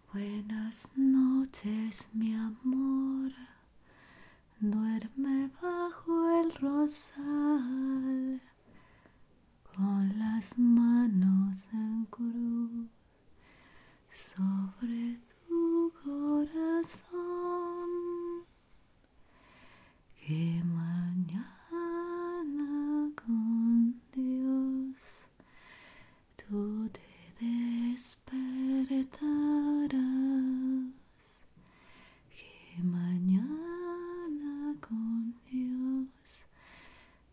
Buenas noches, mi amor. Duerme bajo el rosal.